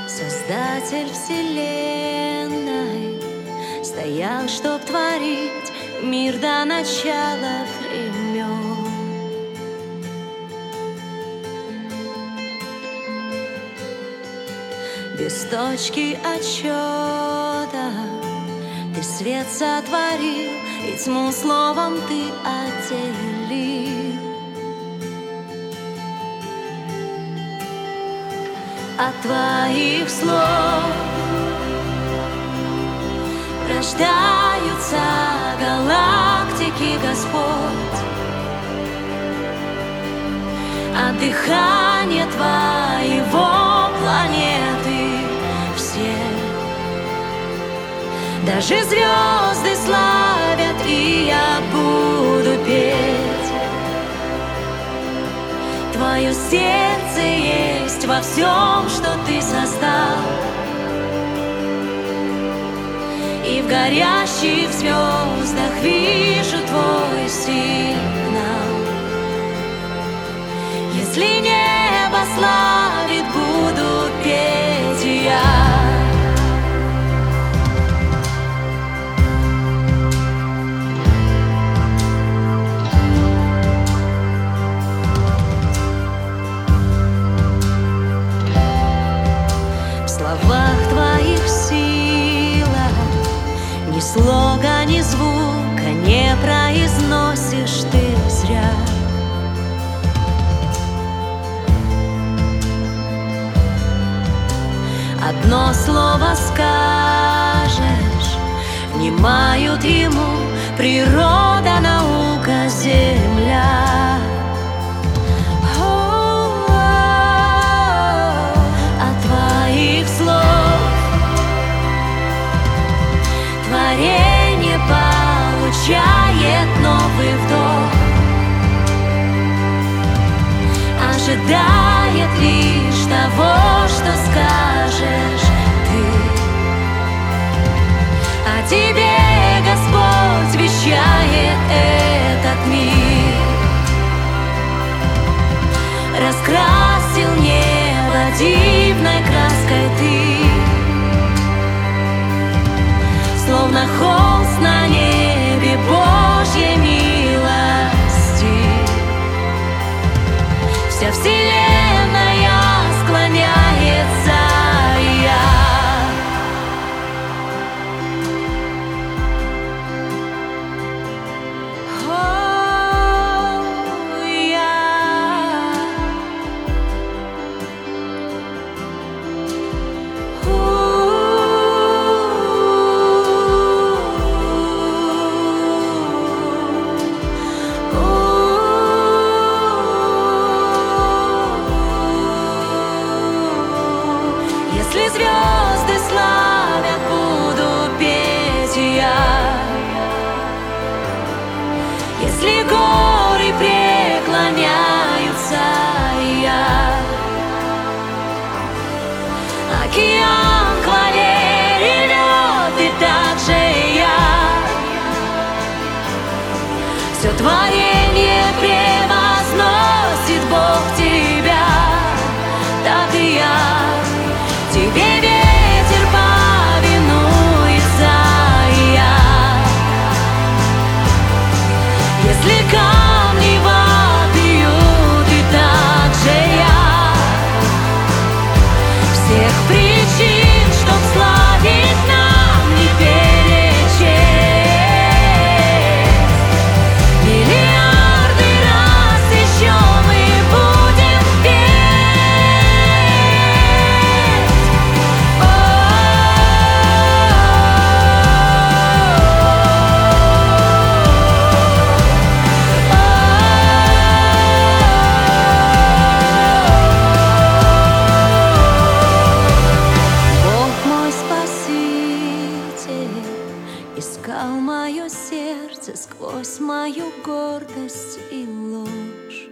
Создатель вселенной стоял, чтоб творить мир до начала времен. Без точки отсчета ты свет сотворил, и тьму словом ты отделил. От твоих слов рождаются галактики, Господь. От дыхания твоего планеты все, даже звезды славят, и я буду петь. Твое сердце есть во всем, что ты создал, и в горящих звездах вижу твой сигнал. Если небо славит, буду петь и я. В словах твоих сила, ни слога, ни звука не произносишь ты зря. Одно слово скажешь, внимают ему природа, наука, земля. От твоих слов творение получает новый вдох, ожидает лишь того, что скажешь ты. А тебе Господь вещает этот мир. Раскрасил небо дивной краской ты, словно холст на небе Божьей милости. Вся вселенная склоняется, и я если звезды славят, буду петь и я. Если горы преклоняются, и я. Океан к воде ревет, и так же я. Все творение превозносит Бог тебя, так и я. Тебе ветер повинуется, и я. Если камни вопиют, и так же я. Всех причин, чтоб славить нам, не перечесть. Миллиарды раз еще мы будем петь. Бог мой спаситель искал мое сердце сквозь мою гордость и ложь.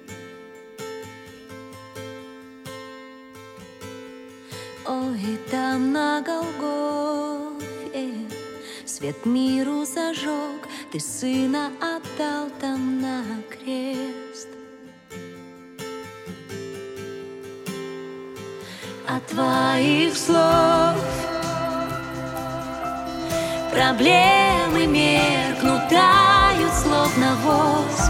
Ой, там на Голгофе свет миру зажег, ты сына отдал там на крест. От от твоих слов. Проблемы меркнут, тают, словно воск.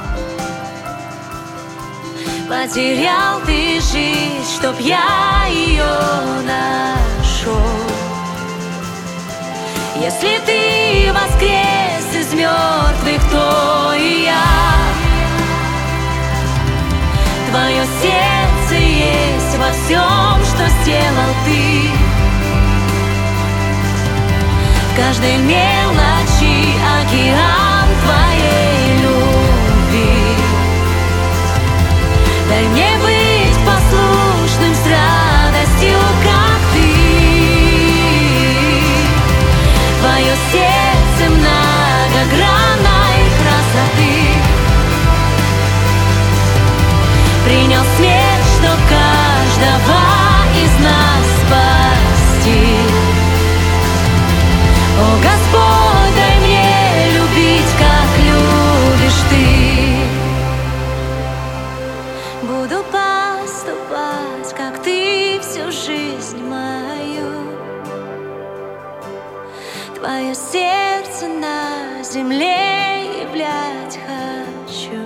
Потерял ты жизнь, чтоб я ее нашел. Если ты воскрес из мертвых, то и я. Твое сердце есть во всем, что сделал ты. В каждой мелочи океан твоей любви. Дай мне быть послушным с радостью, как ты. Твое сердце многогранной красоты. Принял смерть, чтоб каждого из нас спасти. О, Господь, дай мне любить, как любишь ты. Буду поступать, как ты, всю жизнь мою. Твое сердце на земле являть хочу.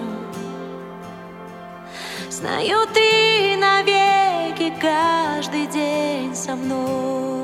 Знаю, ты навеки каждый день со мной.